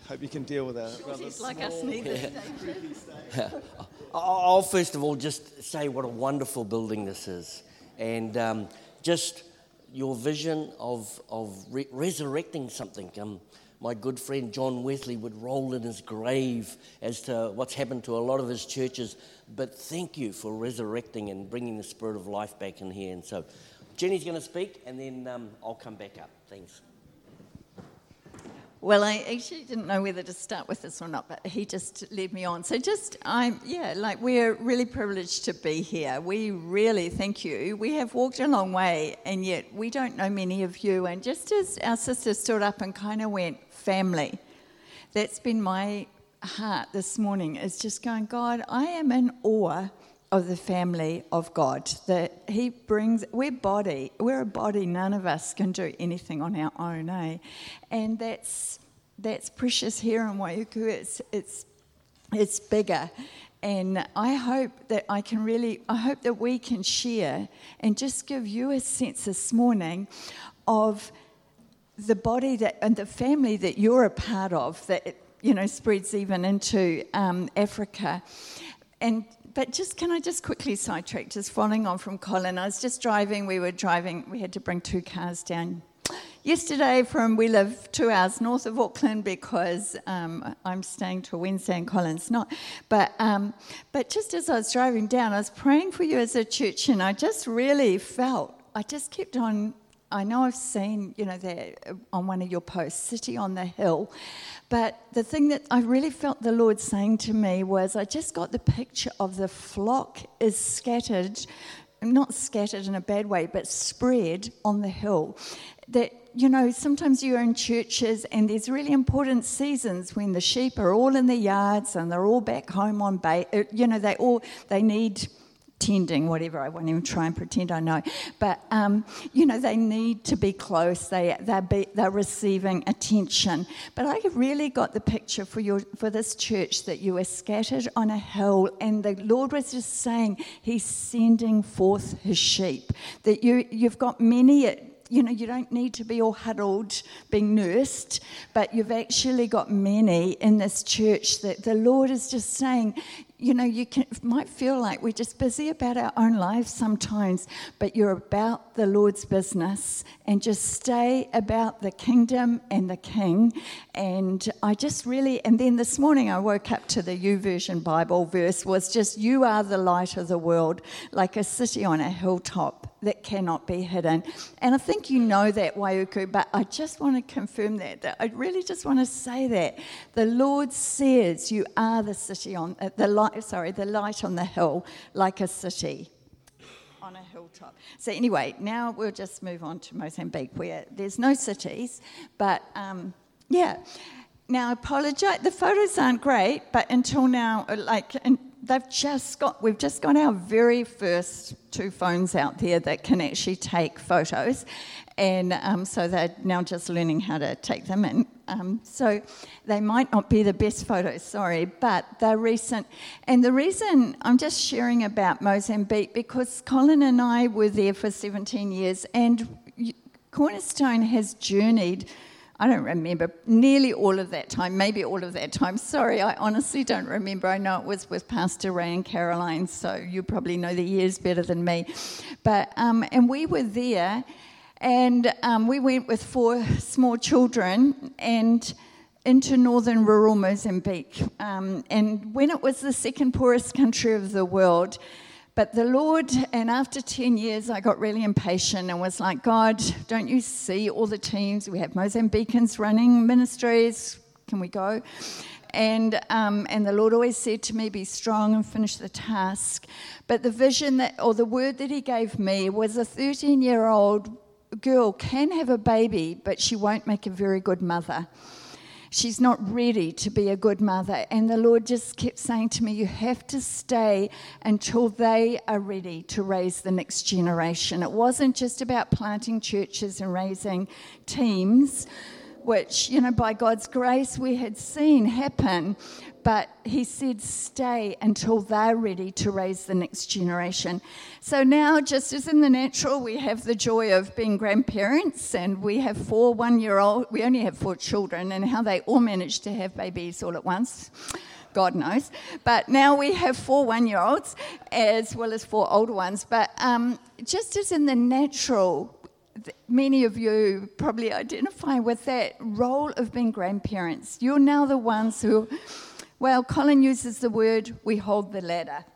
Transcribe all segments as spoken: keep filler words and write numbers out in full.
Hope you can deal with that. Shorties like us neither. Yeah. I'll first of all just say what a wonderful building this is, and um, just your vision of of re- resurrecting something. Um, my good friend John Wesley would roll in his grave as to what's happened to a lot of his churches, but thank you for resurrecting and bringing the spirit of life back in here. And so Jenny's going to speak, and then um, I'll come back up. Thanks. Well, I actually didn't know whether to start with this or not, but he just led me on. So just, I'm, yeah, like we're really privileged to be here. We really thank you. We have walked a long way, and yet we don't know many of you. And just as our sister stood up and kind of went, family, that's been my heart this morning, is just going, God, I am in awe of the family of God, that he brings, we're body, we're a body, none of us can do anything on our own, eh? And that's that's precious here in Waiuku. It's it's it's bigger, and I hope that I can really, I hope that we can share and just give you a sense this morning of the body that and the family that you're a part of, that, you know, spreads even into um, Africa. And But just, can I just quickly sidetrack, just following on from Colin. I was just driving, we were driving, we had to bring two cars down yesterday from, we live two hours north of Auckland because um, I'm staying till Wednesday and Colin's not. But um, but just as I was driving down, I was praying for you as a church, and I just really felt, I just kept on, I know I've seen, you know, that on one of your posts, City on the Hill. But the thing that I really felt the Lord saying to me was, I just got the picture of the flock is scattered, not scattered in a bad way, but spread on the hill. That, you know, sometimes you're in churches and there's really important seasons when the sheep are all in the yards and they're all back home on base. You know, they all, they need tending, whatever, I won't even try and pretend I know. But, um, you know, they need to be close. They, they're, be, they're receiving attention. But I really got the picture for your for this church that you were scattered on a hill, and the Lord was just saying he's sending forth his sheep. That you, you've got many, you know, you don't need to be all huddled, being nursed, but you've actually got many in this church that the Lord is just saying, you know, you can, might feel like we're just busy about our own lives sometimes, but you're about the Lord's business, and just stay about the kingdom and the king. And I just really, and then this morning I woke up to the YouVersion Bible verse, was just, you are the light of the world, like a city on a hilltop that cannot be hidden. And I think you know that, Waiuku, but I just want to confirm that, that I really just want to say that. The Lord says you are the city on, uh, the light, sorry, the light on the hill, like a city on a hilltop. So anyway, now we'll just move on to Mozambique, where there's no cities, but um, yeah. Now, I apologise, the photos aren't great, but until now, like, and they've just got, we've just got our very first two phones out there that can actually take photos, and um, so they're now just learning how to take them, and um, so they might not be the best photos, sorry, but they're recent. And the reason I'm just sharing about Mozambique, because Colin and I were there for seventeen years, and Cornerstone has journeyed, I don't remember, nearly all of that time, maybe all of that time. Sorry, I honestly don't remember. I know it was with Pastor Ray and Caroline, so you probably know the years better than me. But um, and we were there, and um, we went with four small children and into northern rural Mozambique. Um, and when it was the second poorest country of the world, but the Lord, and after ten years, I got really impatient and was like, God, don't you see all the teams? We have Mozambicans running ministries. Can we go? And um, and the Lord always said to me, be strong and finish the task. But the vision that, or the word that he gave me was, a thirteen-year-old girl can have a baby, but she won't make a very good mother. She's not ready to be a good mother. And the Lord just kept saying to me, you have to stay until they are ready to raise the next generation. It wasn't just about planting churches and raising teams, which, you know, by God's grace we had seen happen. But he said, stay until they're ready to raise the next generation. So now, just as in the natural, we have the joy of being grandparents, and we have four one-year-old, we only have four children, and how they all managed to have babies all at once, God knows. But now we have four one-year-olds as well as four older ones. But um, just as in the natural, many of you probably identify with that role of being grandparents. You're now the ones who... Well, Colin uses the word, we hold the ladder.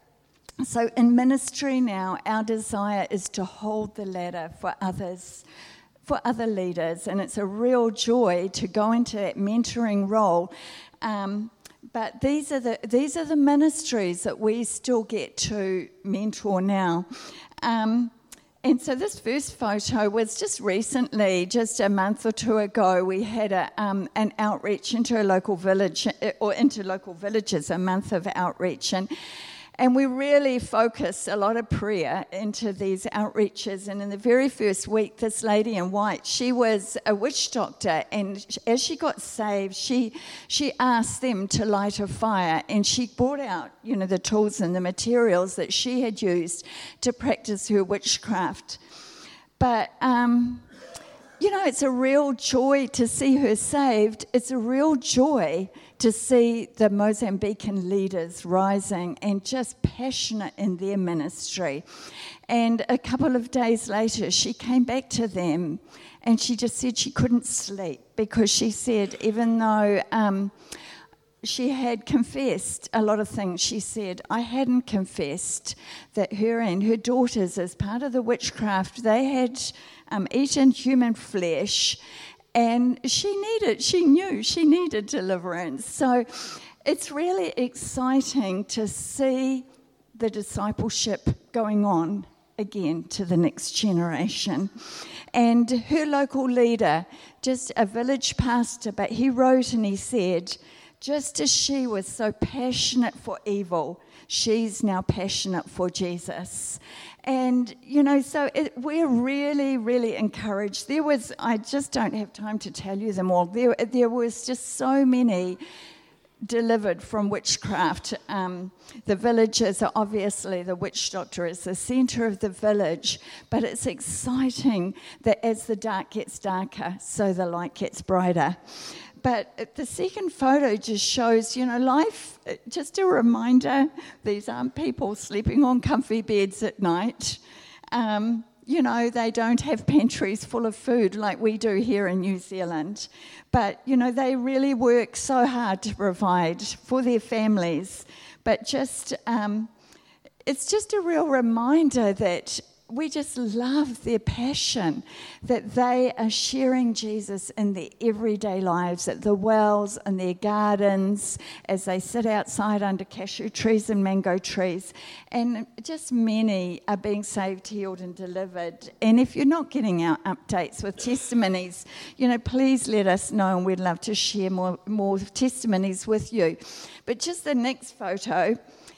So in ministry now, our desire is to hold the ladder for others, for other leaders, and it's a real joy to go into that mentoring role. Um, but these are the these are the ministries that we still get to mentor now. Um, And so this first photo was just recently, just a month or two ago, we had a, um, an outreach into a local village, or into local villages, a month of outreach. And, and we really focused a lot of prayer into these outreaches. And in the very first week, this lady in white, she was a witch doctor. And as she got saved, she she asked them to light a fire. And she brought out, you know, the tools and the materials that she had used to practice her witchcraft. But, um, you know, it's a real joy to see her saved. It's a real joy to see the Mozambican leaders rising and just passionate in their ministry. And a couple of days later, she came back to them and she just said she couldn't sleep because she said, even though um, she had confessed a lot of things, she said, I hadn't confessed that her and her daughters, as part of the witchcraft, they had um, eaten human flesh. And she needed, she knew she needed deliverance. So it's really exciting to see the discipleship going on again to the next generation. And her local leader, just a village pastor, but he wrote and he said, just as she was so passionate for evil, she's now passionate for Jesus. And, you know, so it, we're really, really encouraged. There was, I just don't have time to tell you them all. There, there was just so many delivered from witchcraft. Um, the villagers are obviously, the witch doctor is the centre of the village, but it's exciting that as the dark gets darker, so the light gets brighter. But the second photo just shows, you know, life, just a reminder, these aren't people sleeping on comfy beds at night. Um, you know, they don't have pantries full of food like we do here in New Zealand. But, you know, they really work so hard to provide for their families. But just, um, it's just a real reminder that we just love their passion, that they are sharing Jesus in their everyday lives, at the wells and their gardens, as they sit outside under cashew trees and mango trees. And just many are being saved, healed and delivered. And if you're not getting our updates with testimonies, you know, please let us know, and we'd love to share more, more testimonies with you. But just the next photo.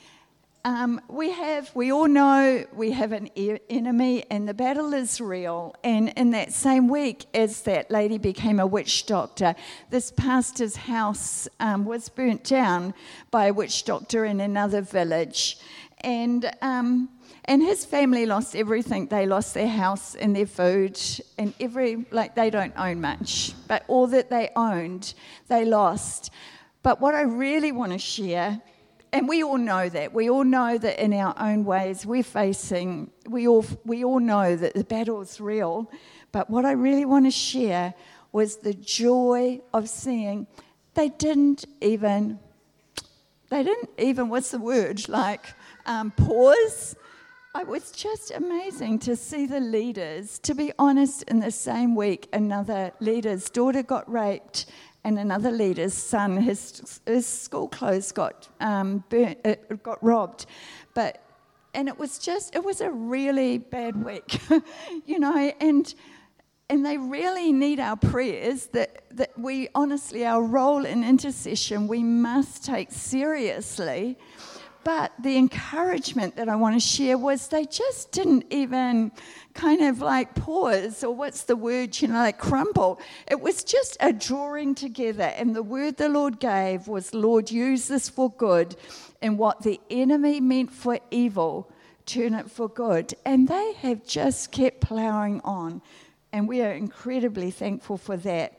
Um, we have, we all know we have an e- enemy and the battle is real. And in that same week as that lady became a witch doctor, this pastor's house um, was burnt down by a witch doctor in another village. And um, and his family lost everything. They lost their house and their food and every, like they don't own much, but all that they owned, they lost. But what I really want to share, and we all know that. We all know that in our own ways we're facing, we all we all know that the battle's real. But what I really want to share was the joy of seeing they didn't even, they didn't even, what's the word, like um, pause. It was just amazing to see the leaders. To be honest, in the same week, another leader's daughter got raped, and another leader's son, his his school clothes got um, burnt, it got robbed, but and it was just it was a really bad week, you know, and and they really need our prayers. That that we honestly, our role in intercession, we must take seriously. But the encouragement that I want to share was they just didn't even kind of like pause, or what's the word, you know, like crumble. It was just a drawing together. And the word the Lord gave was, Lord, use this for good. And what the enemy meant for evil, turn it for good. And they have just kept ploughing on. And we are incredibly thankful for that.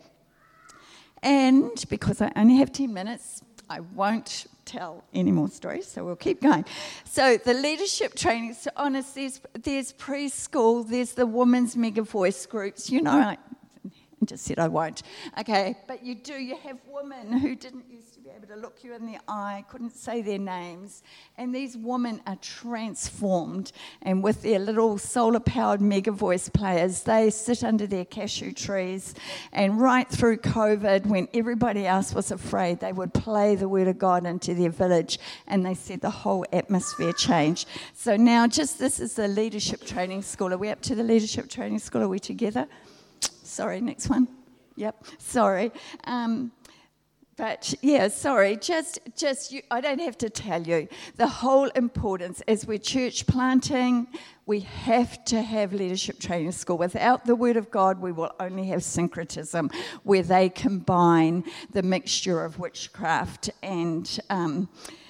And because I only have ten minutes, I won't tell any more stories, so we'll keep going. So the leadership training, so honest, there's, there's preschool, there's the women's mega voice groups, you know, I just said I won't. Okay, but you do, you have women who didn't used to be able to look you in the eye, couldn't say their names, and these women are transformed, and with their little solar-powered mega voice players, they sit under their cashew trees, and right through COVID, when everybody else was afraid, they would play the word of God into their village, and they said the whole atmosphere changed. So now, just this is the leadership training school. Are we up to the leadership training school? Are we together? Sorry, next one. Yep, sorry. Um, but yeah, sorry, just, just you, I don't have to tell you the whole importance as we're church planting, we have to have leadership training school. Without the Word of God, we will only have syncretism, where they combine the mixture of witchcraft and um,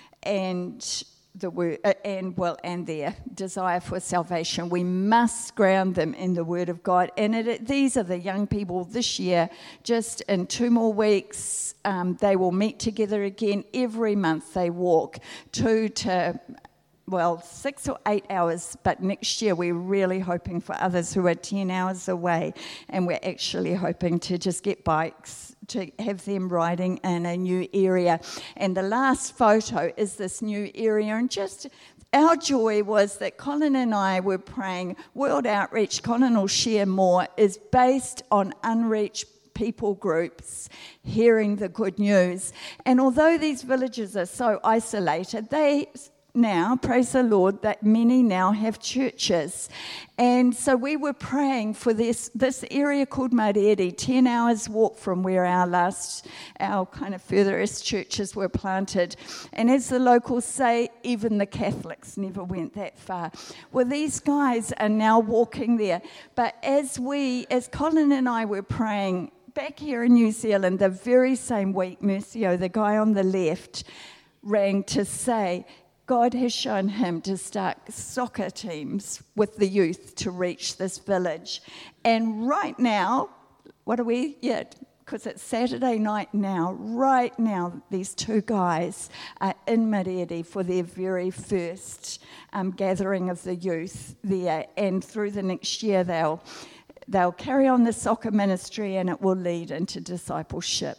and the word uh, and well and their desire for salvation. We must ground them in the Word of God. And it, it, these are the young people this year. Just in two more weeks, um, they will meet together again. Every month they walk two to well six or eight hours. But next year we're really hoping for others who are ten hours away, and we're actually hoping to just get bikes to have them riding in a new area. And the last photo is this new area, and just our joy was that Colin and I were praying World Outreach, Colin will share more, is based on unreached people groups hearing the good news. And although these villages are so isolated, they now, praise the Lord, that many now have churches. And so we were praying for this this area called Mariere, ten hours walk from where our last, our kind of furthest churches were planted. And as the locals say, even the Catholics never went that far. Well, these guys are now walking there. But as we, as Colin and I were praying, back here in New Zealand, the very same week, Mercio, the guy on the left, rang to say, God has shown him to start soccer teams with the youth to reach this village. And right now, what are we? Yeah, because it's Saturday night now. Right now, these two guys are in Mariere for their very first um, gathering of the youth there. And through the next year, they'll, they'll carry on the soccer ministry, and it will lead into discipleship.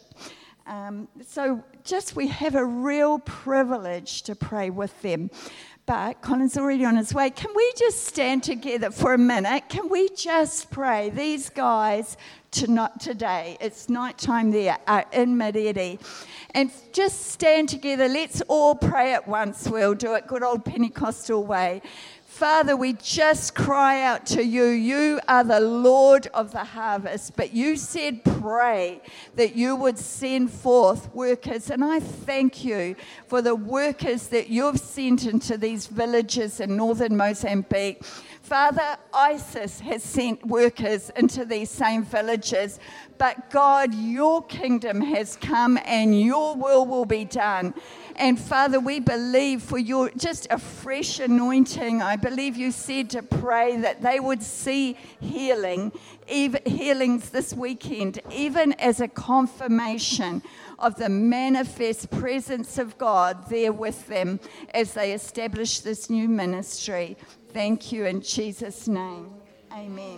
Um, so just we have a real privilege to pray with them. But Colin's already on his way. Can we just stand together for a minute? Can we just pray? These guys, to not today, it's nighttime there, are in Mariere. And just stand together. Let's all pray at once. We'll do it good old Pentecostal way. Father, we just cry out to you. You are the Lord of the harvest, but you said pray that you would send forth workers. And I thank you for the workers that you've sent into these villages in northern Mozambique. Father, ISIS has sent workers into these same villages, but God, your kingdom has come and your will will be done. And Father, we believe for your just a fresh anointing. I believe you said to pray that they would see healing, even healings this weekend, even as a confirmation of the manifest presence of God there with them as they establish this new ministry. Thank you in Jesus' name. Amen.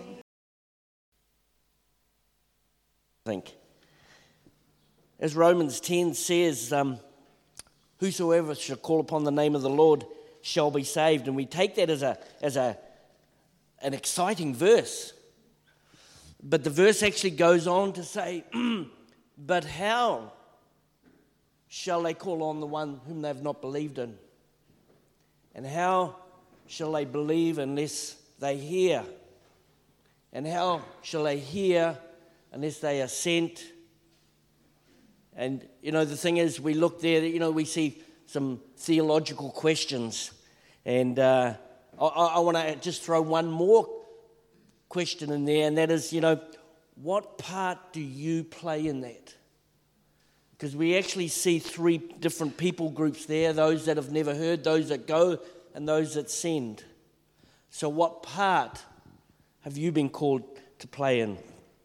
I think, as Romans ten says, um, whosoever shall call upon the name of the Lord shall be saved. And we take that as a as a an exciting verse. But the verse actually goes on to say, but how shall they call on the one whom they have not believed in? And how shall they believe unless they hear? And how shall they hear unless they are sent? And, you know, the thing is, we look there, you know, we see some theological questions. And uh, I, I want to just throw one more question in there, and that is, you know, what part do you play in that? Because we actually see three different people groups there, those that have never heard, those that go, and those that send. So what part have you been called to play in?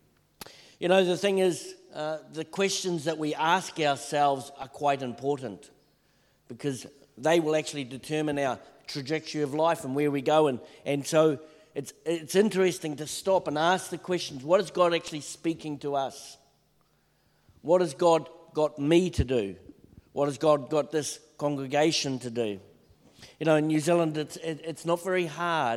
You know, the thing is, uh, the questions that we ask ourselves are quite important, because they will actually determine our trajectory of life and where we go. And, and so it's, it's interesting to stop and ask the questions, what is God actually speaking to us? What has God got me to do? What has God got this congregation to do? You know, in New Zealand, it's, it, it's not very hard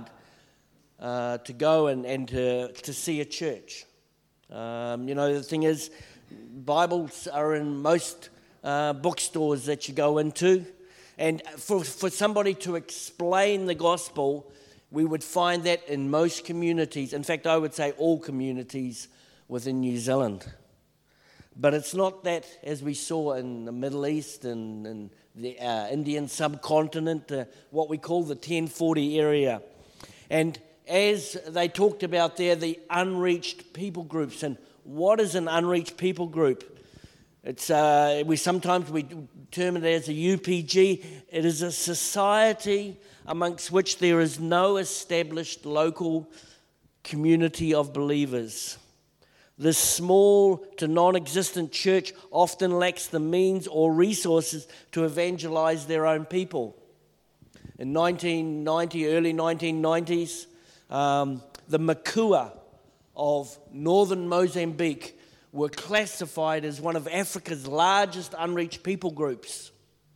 uh, to go and, and to, to see a church. Um, you know, the thing is, Bibles are in most uh, bookstores that you go into. And for, for somebody to explain the gospel, we would find that in most communities. In fact, I would say all communities within New Zealand. But it's not that, as we saw in the Middle East and, and the uh, Indian subcontinent, uh, what we call the ten forty area. And as they talked about there, the unreached people groups. And what is an unreached people group? It's uh, we sometimes we term it as a U P G. It is a society amongst which there is no established local community of believers. This small to non-existent church often lacks the means or resources to evangelize their own people. In nineteen ninety, early nineteen nineties, um, the Makua of northern Mozambique were classified as one of Africa's largest unreached people groups.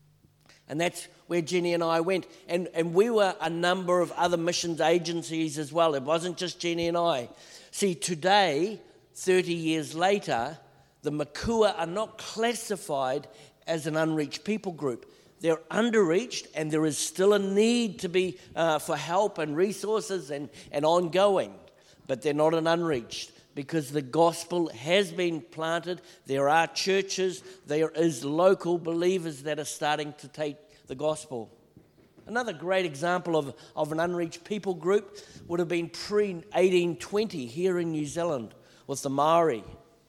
And that's where Jenny and I went. And, and we were a number of other missions agencies as well. It wasn't just Jenny and I. See, today, thirty years later, the Makua are not classified as an unreached people group. They're underreached, and there is still a need to be uh, for help and resources and, and ongoing. But they're not an unreached, because the gospel has been planted. There are churches, there is local believers that are starting to take the gospel. Another great example of, of an unreached people group would have been pre eighteen twenty here in New Zealand with the Maori.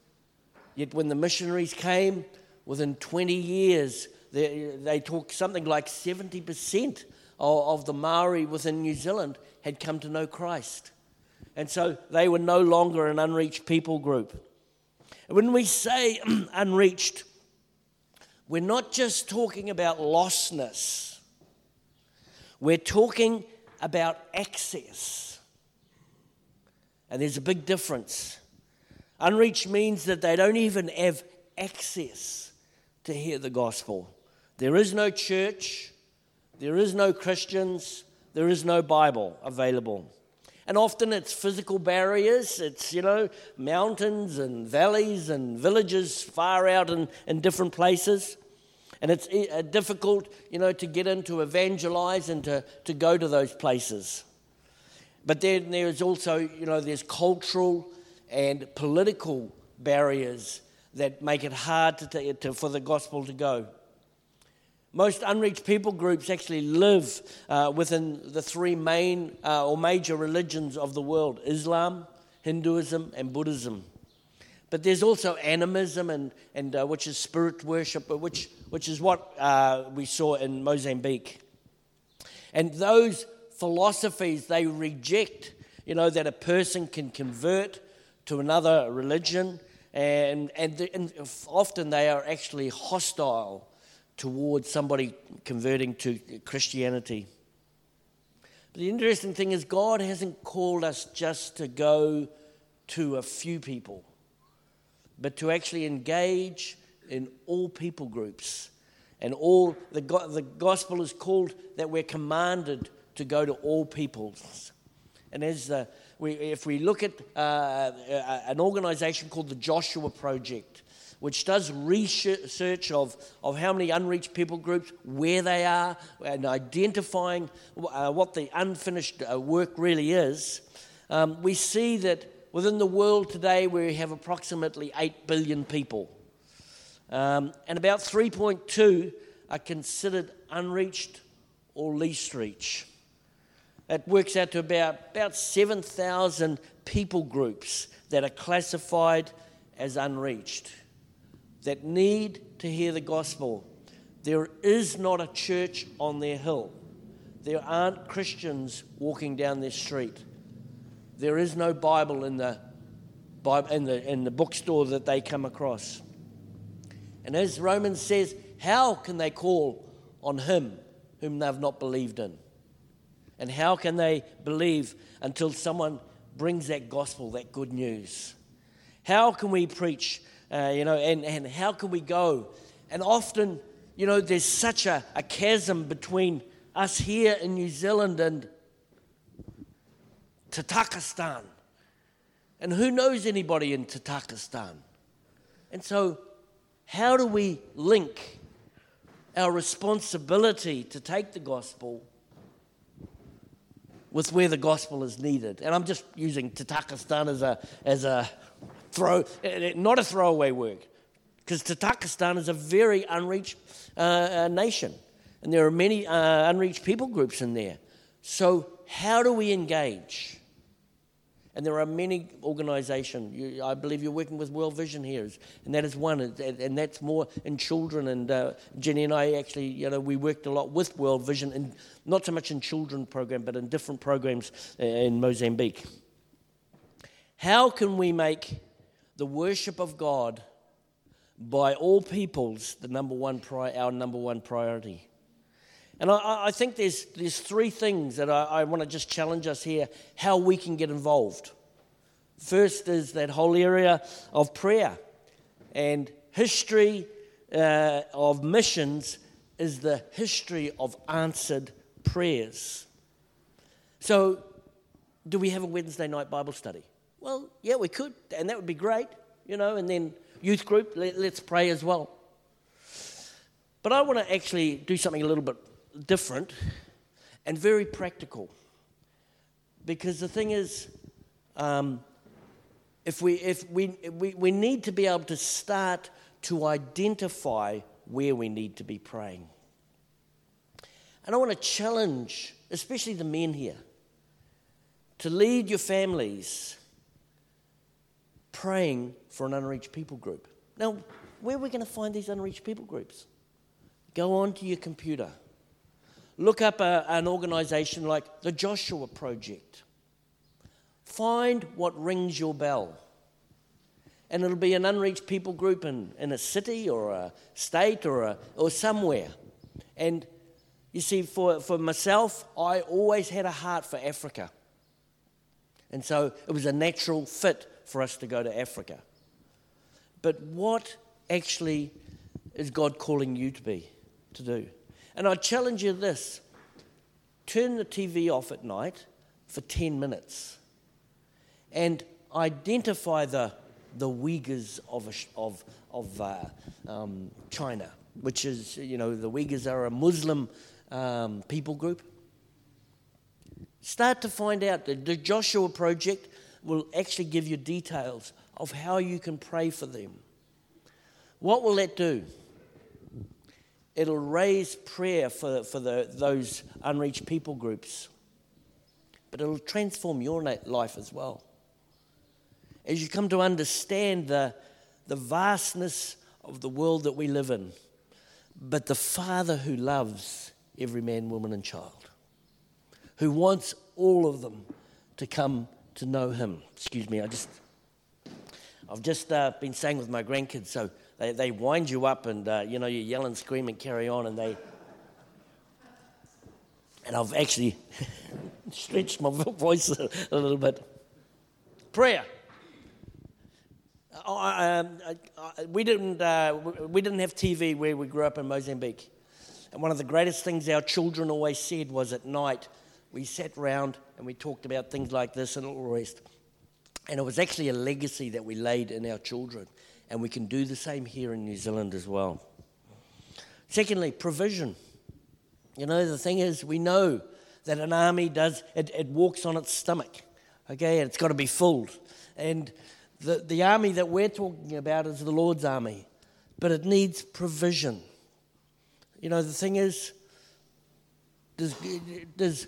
Yet when the missionaries came, within twenty years, they, they talk something like seventy percent of, of the Maori within New Zealand had come to know Christ. And so they were no longer an unreached people group. And when we say unreached, we're not just talking about lostness. We're talking about access. And there's a big difference. Unreached means that they don't even have access to hear the gospel. There is no church, there is no Christians, there is no Bible available. And often it's physical barriers, it's, you know, mountains and valleys and villages far out in, in different places. And it's difficult, you know, to get in to evangelize and to, to go to those places. But then there's also, you know, there's cultural and political barriers that make it hard to, t- to for the gospel to go. Most unreached people groups actually live uh, within the three main uh, or major religions of the world: Islam, Hinduism, and Buddhism. But there's also animism, and, and uh, which is spirit worship, but which which is what uh, we saw in Mozambique. And those philosophies, they reject, you know, that a person can convert to another religion, and and, the, and often they are actually hostile towards somebody converting to Christianity. But the interesting thing is, God hasn't called us just to go to a few people, but to actually engage in all people groups. And all the, the gospel is called that we're commanded to go to all peoples. And as the, we, if we look at uh, an organization called the Joshua Project, which does research of, of how many unreached people groups, where they are, and identifying uh, what the unfinished uh, work really is, um, we see that within the world today we have approximately eight billion people. Um, and about three point two are considered unreached or least reach. It works out to about, about seven thousand people groups that are classified as unreached, that need to hear the gospel. There is not a church on their hill. There aren't Christians walking down their street. There is no Bible in the Bible in the in the bookstore that they come across. And as Romans says, how can they call on him whom they've not believed in? And how can they believe until someone brings that gospel, that good news? How can we preach, uh, you know, and, and how can we go? And often, you know, there's such a, a chasm between us here in New Zealand and Tajikistan. And who knows anybody in Tajikistan? And so, how do we link our responsibility to take the gospel with where the gospel is needed? And I'm just using Tajikistan as a as a throw, not a throwaway word, because Tajikistan is a very unreached uh, nation, and there are many uh, unreached people groups in there. So how do we engage? And there are many organisations. You, I believe you're working with World Vision here, and that is one, and that's more in children. And uh, Jenny and I actually, you know, we worked a lot with World Vision, and not so much in children program, but in different programs in Mozambique. How can we make the worship of God by all peoples the number one pri- our number one priority? And I, I think there's there's three things that I, I want to just challenge us here, how we can get involved. First is that whole area of prayer. And history uh, of missions is the history of answered prayers. So, do we have a Wednesday night Bible study? Well, yeah, we could, and that would be great, you know, and then youth group, let, let's pray as well. But I want to actually do something a little bit different and very practical, because the thing is, um, if we if we, we we need to be able to start to identify where we need to be praying. And I want to challenge, especially the men here, to lead your families praying for an unreached people group. Now, where are we going to find these unreached people groups? Go onto your computer. Look up a, an organisation like the Joshua Project. Find what rings your bell. And it'll be an unreached people group in, in a city or a state or a, or somewhere. And you see, for, for myself, I always had a heart for Africa. And so it was a natural fit for us to go to Africa. But what actually is God calling you to be, to do? And I challenge you this: turn the T V off at night for ten minutes and identify the the Uyghurs of of of uh, um, China, which is, you know, the Uyghurs are a Muslim um, people group. Start to find out. The, the Joshua Project will actually give you details of how you can pray for them. What will that do? It'll raise prayer for, for the, those unreached people groups. But it'll transform your life as well. As you come to understand the, the vastness of the world that we live in, but the Father who loves every man, woman, and child, who wants all of them to come to know Him. Excuse me, I just, I've just uh, been staying with my grandkids, so They, they wind you up and, uh, you know, you yell and scream and carry on, and they... And I've actually stretched my voice a, a little bit. Prayer. I, um, I, I, we didn't uh, we didn't have T V where we grew up in Mozambique. And one of the greatest things our children always said was at night, we sat round and we talked about things like this and all the rest. And it was actually a legacy that we laid in our children. And we can do the same here in New Zealand as well. Secondly, provision. You know, the thing is, we know that an army does, it, it walks on its stomach, okay, and it's got to be filled. And the, the army that we're talking about is the Lord's army, but it needs provision. You know, the thing is, does, does,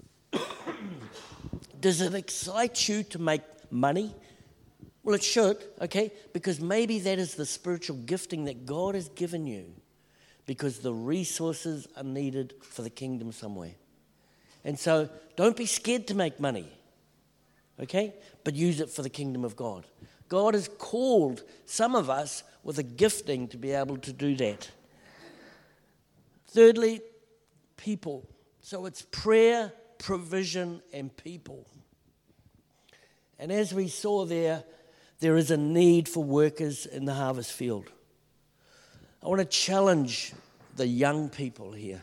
does it excite you to make money? Well, it should, okay? Because maybe that is the spiritual gifting that God has given you, because the resources are needed for the kingdom somewhere. And so don't be scared to make money, okay? But use it for the kingdom of God. God has called some of us with a gifting to be able to do that. Thirdly, people. So it's prayer, provision, and people. And as we saw there, there is a need for workers in the harvest field. I want to challenge the young people here.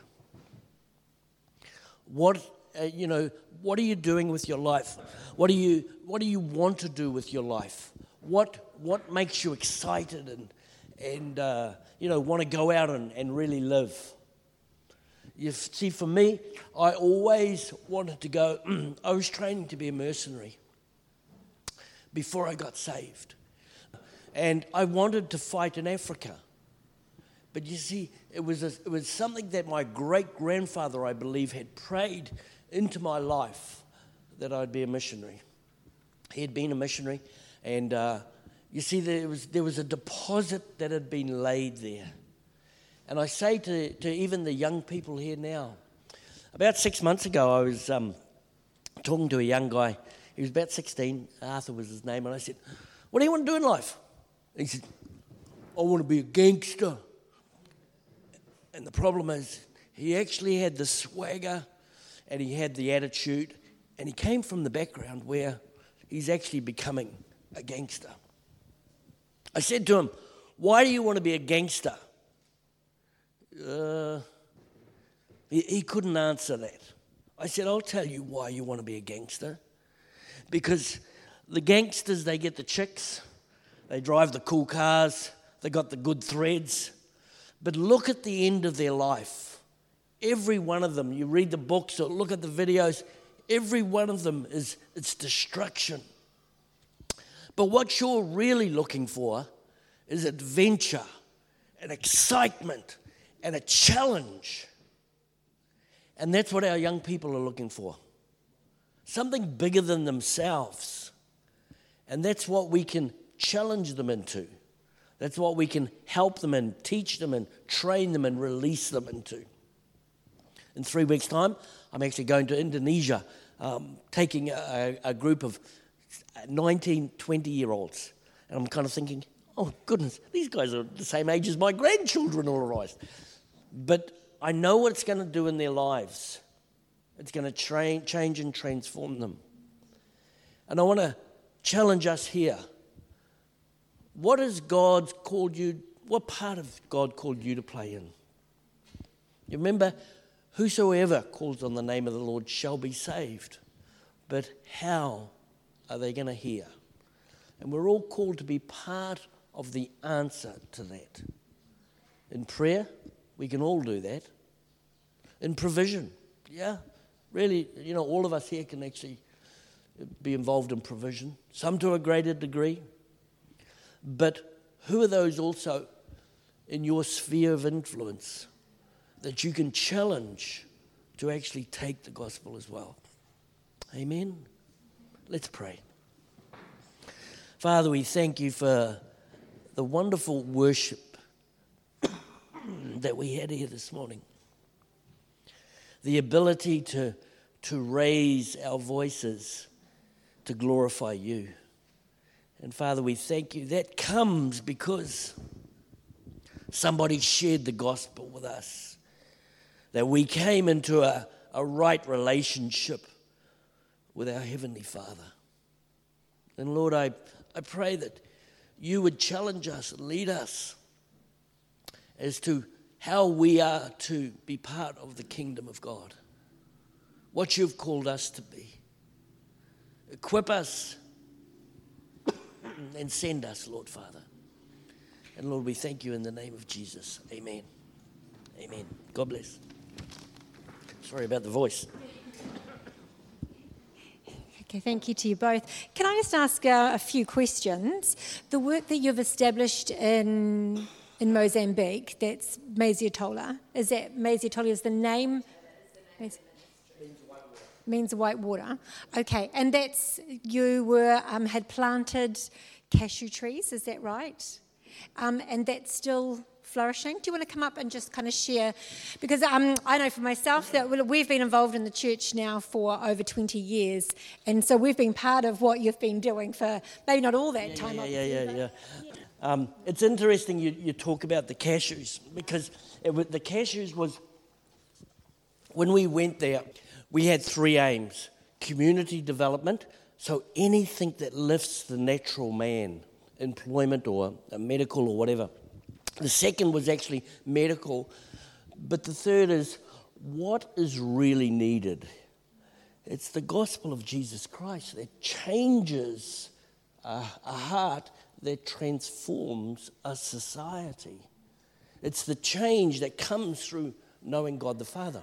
What, uh, you know, what are you doing with your life? What do you, what do you want to do with your life? What, what makes you excited and, and uh, you know, want to go out and, and really live? You see, for me, I always wanted to go, I was training to be a mercenary before I got saved. And I wanted to fight in Africa. But you see, it was a, it was something that my great-grandfather, I believe, had prayed into my life, that I'd be a missionary. He had been a missionary, and uh, you see, there was, there was a deposit that had been laid there. And I say to, to even the young people here now, about six months ago, I was um, talking to a young guy. He was about sixteen, Arthur was his name, and I said, "What do you want to do in life?" And he said, "I want to be a gangster." And the problem is, he actually had the swagger, and he had the attitude, and he came from the background where he's actually becoming a gangster. I said to him, "Why do you want to be a gangster?" Uh, he, he couldn't answer that. I said, "I'll tell you why you want to be a gangster. Because the gangsters, they get the chicks, they drive the cool cars, they got the good threads. But look at the end of their life. Every one of them, you read the books or look at the videos, every one of them is it's destruction. But what you're really looking for is adventure and excitement and a challenge. And that's what our young people are looking for. Something bigger than themselves. And that's what we can challenge them into. That's what we can help them and teach them and train them and release them into. In three weeks' time, I'm actually going to Indonesia, um, taking a, a group of nineteen, twenty-year-olds. And I'm kind of thinking, oh, goodness, these guys are the same age as my grandchildren all right. But I know what it's going to do in their lives. It's going to tra- change and transform them. And I want to challenge us here. What has God called you, what part of God called you to play in? You remember, whosoever calls on the name of the Lord shall be saved. But how are they going to hear? And we're all called to be part of the answer to that. In prayer, we can all do that. In provision, yeah. Really, you know, all of us here can actually be involved in provision, some to a greater degree. But who are those also in your sphere of influence that you can challenge to actually take the gospel as well? Amen? Let's pray. Father, we thank you for the wonderful worship that we had here this morning. The ability to, to raise our voices to glorify you. And Father, we thank you. That comes because somebody shared the gospel with us. That we came into a, a right relationship with our Heavenly Father. And Lord, I, I pray that you would challenge us and lead us as to how we are to be part of the kingdom of God. What you've called us to be. Equip us and send us, Lord Father. And Lord, we thank you in the name of Jesus. Amen. Amen. God bless. Sorry about the voice. Okay, thank you to you both. Can I just ask uh, a few questions? The work that you've established in in Mozambique. That's Maziatola. Is that Maziatola is the name? Means, means white water. Okay, and that's you were um, had planted cashew trees. Is that right? Um, and that's still flourishing. Do you want to come up and just kind of share? Because um, I know for myself that we've been involved in the church now for over twenty years, and so we've been part of what you've been doing for maybe not all that yeah, time. Yeah, yeah, yeah, yeah, yeah. yeah. Um, it's interesting you, you talk about the cashews, because it was, the cashews was, when we went there, we had three aims: community development, so anything that lifts the natural man, employment or medical or whatever. The second was actually medical, but the third is what is really needed. It's the gospel of Jesus Christ that changes a, a heart, that transforms a society. It's the change that comes through knowing God the Father.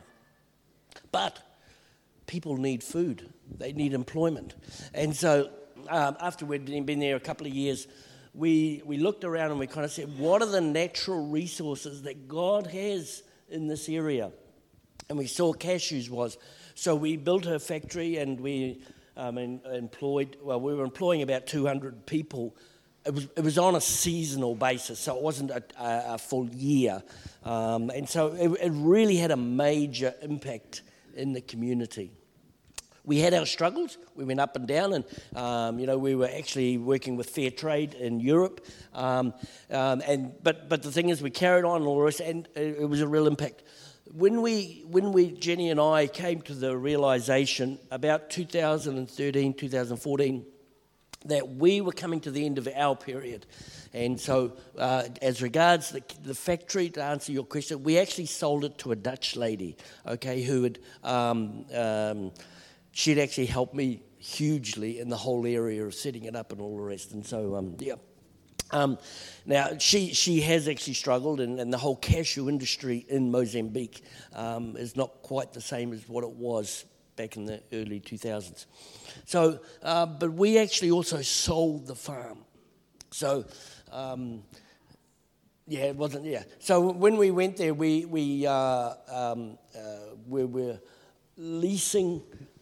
But people need food, they need employment. And so um, after we'd been there a couple of years, We we looked around and we kind of said, what are the natural resources that God has in this area? And we saw cashews was. So we built a factory and we um, in, employed, well, we were employing about two hundred people. It was it was on a seasonal basis, so it wasn't a, a, a full year. Um, and so it, it really had a major impact in the community. We had our struggles. We went up and down, and um, you know we were actually working with Fair Trade in Europe. Um, um, and but but the thing is, we carried on and all the rest, and it, it was a real impact. When we when we Jenny and I came to the realization about two thousand thirteen, two thousand fourteen, that we were coming to the end of our period, and so uh, as regards the, the factory, to answer your question, we actually sold it to a Dutch lady, okay, who had. Um, um, She'd actually helped me hugely in the whole area of setting it up and all the rest. And so, um, yeah. Um, now, she she has actually struggled, and, and the whole cashew industry in Mozambique um, is not quite the same as what it was back in the early two thousands. So, uh, but we actually also sold the farm. So, um, yeah, it wasn't, yeah. So when we went there, we, we, uh, um, uh, we were leasing...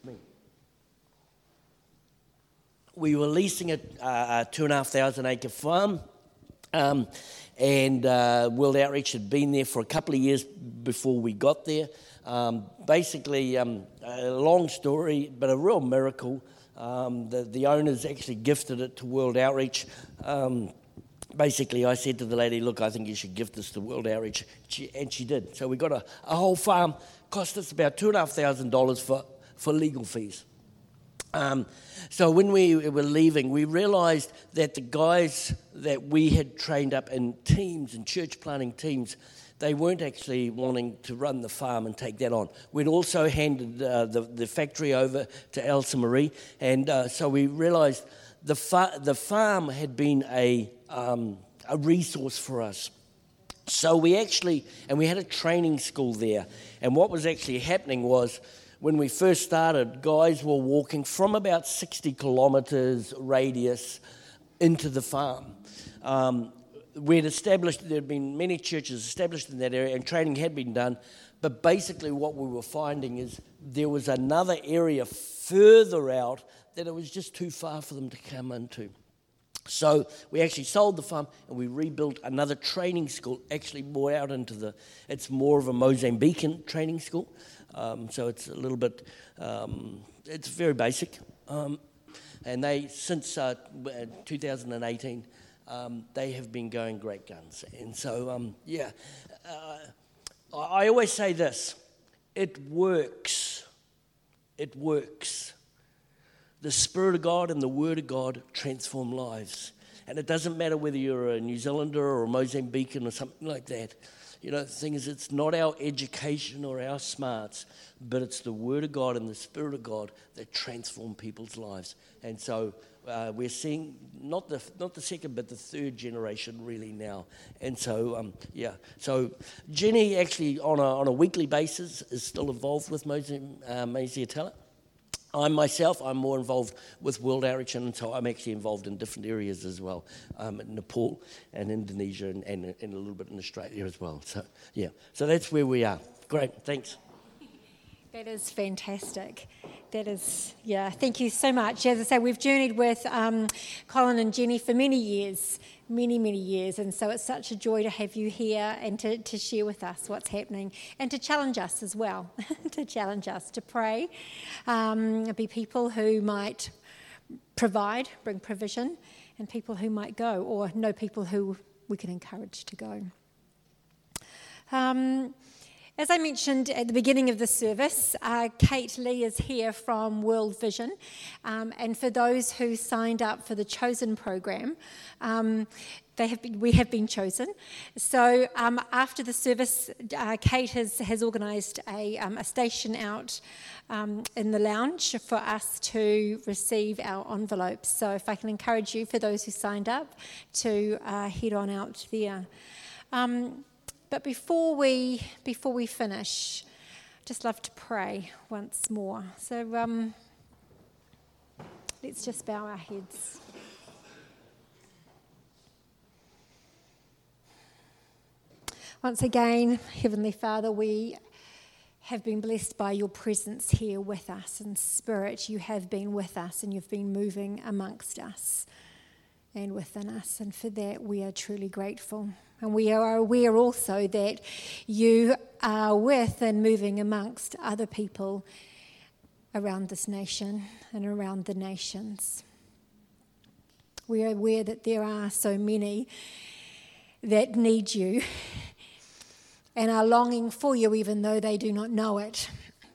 We were leasing a, a two and a half thousand acre farm, um, and uh, World Outreach had been there for a couple of years before we got there. Um, basically, um, a long story, but a real miracle. Um, the, the owners actually gifted it to World Outreach. Um, basically, I said to the lady, look, I think you should gift this to World Outreach, she, and she did. So we got a, a whole farm, cost us about two and a half thousand dollars for, for legal fees. Um, so when we were leaving, we realised that the guys that we had trained up in teams, in church planting teams, they weren't actually wanting to run the farm and take that on. We'd also handed uh, the, the factory over to Elsa Marie, and uh, so we realised the, fa- the farm had been a, um, a resource for us. So we actually, and we had a training school there, and what was actually happening was, when we first started, guys were walking from about sixty kilometres radius into the farm. Um, we'd established, there had been many churches established in that area, and training had been done, but basically what we were finding is there was another area further out that it was just too far for them to come into. So we actually sold the farm and we rebuilt another training school, actually more out into the, it's more of a Mozambican training school. Um, so it's a little bit, um, it's very basic. Um, and they, since uh, two thousand eighteen, um, they have been going great guns. And so, um, yeah, uh, I always say this, it works. It works. The Spirit of God and the Word of God transform lives. And it doesn't matter whether you're a New Zealander or a Mozambican or something like that. You know, the thing is, it's not our education or our smarts, but it's the Word of God and the Spirit of God that transform people's lives. And so uh, we're seeing not the not the second, but the third generation really now. And so, um, yeah. So Jenny actually on a on a weekly basis is still involved with Mozam, uh, Maziatola. I myself, I'm more involved with World Outreach, and so I'm actually involved in different areas as well, um, in Nepal and Indonesia and, and, and a little bit in Australia as well. So, yeah, so that's where we are. Great, thanks. That is fantastic. That is, yeah, thank you so much. As I say, we've journeyed with um, Colin and Jenny for many years, many, many years, and so it's such a joy to have you here and to, to share with us what's happening and to challenge us as well, to challenge us to pray, um, be people who might provide, bring provision, and people who might go, or know people who we can encourage to go. Um, As I mentioned at the beginning of the service, uh, Kate Lee is here from World Vision, um, and for those who signed up for the Chosen program, um, they have been, we have been chosen. So um, after the service, uh, Kate has, has organised a, um, a station out um, in the lounge for us to receive our envelopes. So if I can encourage you, for those who signed up, to uh, head on out there. Um, But before we before we finish, I'd just love to pray once more. So um, let's just bow our heads. Once again, Heavenly Father, we have been blessed by your presence here with us. In spirit, you have been with us and you've been moving amongst us and within us. And for that, we are truly grateful. And we are aware also that you are with and moving amongst other people around this nation and around the nations. We are aware that there are so many that need you and are longing for you even though they do not know it.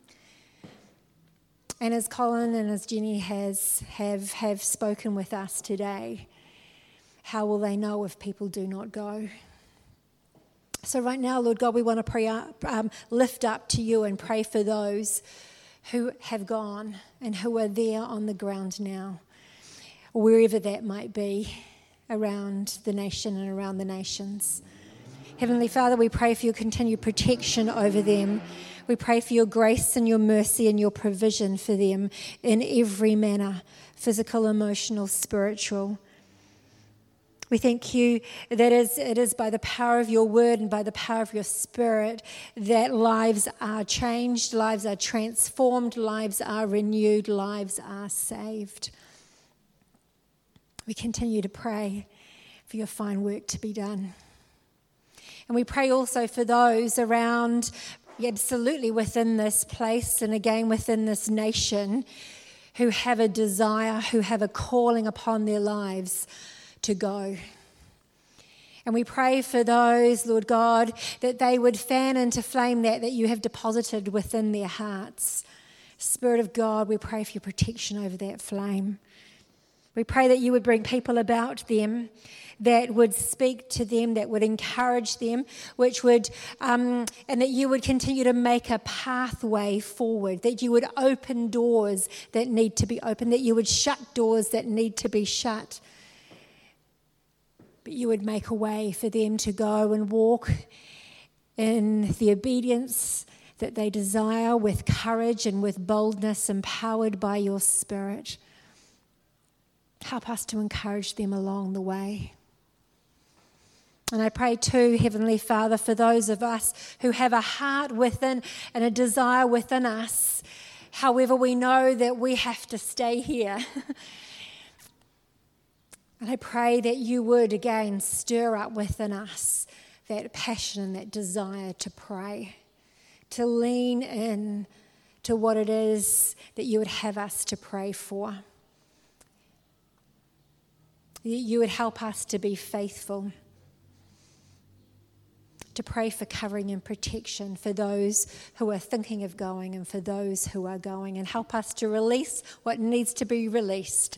And as Colin and as Jenny has have, have spoken with us today, how will they know if people do not go? So right now, Lord God, we want to pray up, um, lift up to you and pray for those who have gone and who are there on the ground now, wherever that might be, around the nation and around the nations. Heavenly Father, we pray for your continued protection over them. We pray for your grace and your mercy and your provision for them in every manner, physical, emotional, spiritual. We thank you that it is by the power of your word and by the power of your spirit that lives are changed, lives are transformed, lives are renewed, lives are saved. We continue to pray for your fine work to be done. And we pray also for those around, absolutely within this place and again within this nation, who have a desire, who have a calling upon their lives to go. And we pray for those, Lord God, that they would fan into flame that that you have deposited within their hearts. Spirit of God, we pray for your protection over that flame. We pray that you would bring people about them that would speak to them, that would encourage them, which would, um, and that you would continue to make a pathway forward, that you would open doors that need to be opened, that you would shut doors that need to be shut. But you would make a way for them to go and walk in the obedience that they desire, with courage and with boldness, empowered by your Spirit. Help us to encourage them along the way. And I pray too, Heavenly Father, for those of us who have a heart within and a desire within us, however we know that we have to stay here. And I pray that you would again stir up within us that passion and that desire to pray, to lean in to what it is that you would have us to pray for. You would help us to be faithful, to pray for covering and protection for those who are thinking of going and for those who are going, and help us to release what needs to be released,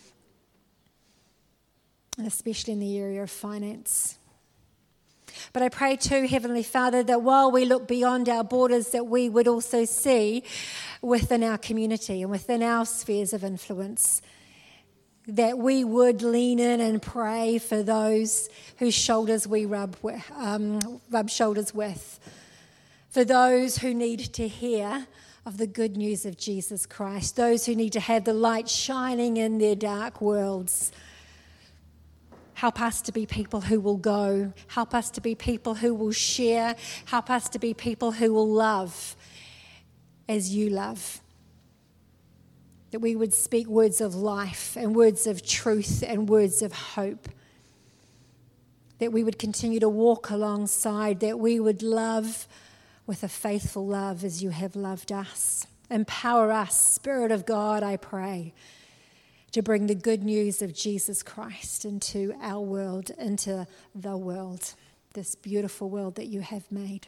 and especially in the area of finance. But I pray too, Heavenly Father, that while we look beyond our borders, that we would also see within our community and within our spheres of influence, that we would lean in and pray for those whose shoulders we rub, um, rub shoulders with, for those who need to hear of the good news of Jesus Christ, those who need to have the light shining in their dark worlds. Help us to be people who will go. Help us to be people who will share. Help us to be people who will love as you love. That we would speak words of life and words of truth and words of hope. That we would continue to walk alongside, that we would love with a faithful love as you have loved us. Empower us, Spirit of God, I pray, to bring the good news of Jesus Christ into our world, into the world, this beautiful world that you have made.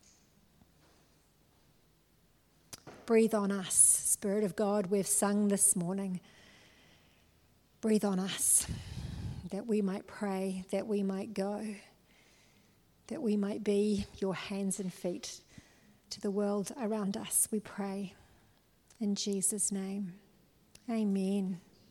Breathe on us, Spirit of God. We've sung this morning. Breathe on us, that we might pray, that we might go, that we might be your hands and feet to the world around us, we pray. In Jesus' name, amen.